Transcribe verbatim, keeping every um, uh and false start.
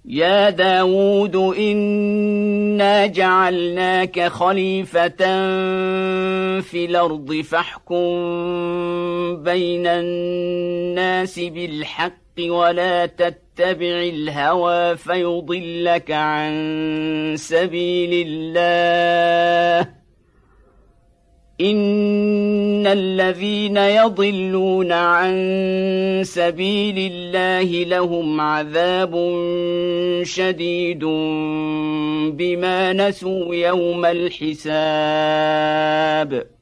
يا داود إنا جعلناك خليفة في الأرض فاحكم بين الناس بالحق ولا تتبع الهوى فيضلك عن سبيل الله إن الذين يضلون عن سبيل الله لهم عذاب شديد بما نسوا يوم الحساب.